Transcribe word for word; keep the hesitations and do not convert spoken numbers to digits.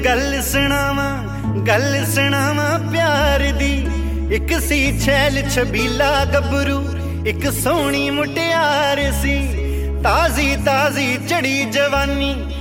गल सुनावा गल सुनावा प्यार दी। एक सी छैल छबीला गबरू एक सोहनी मुटियार सी, ताजी ताजी चढ़ी जवानी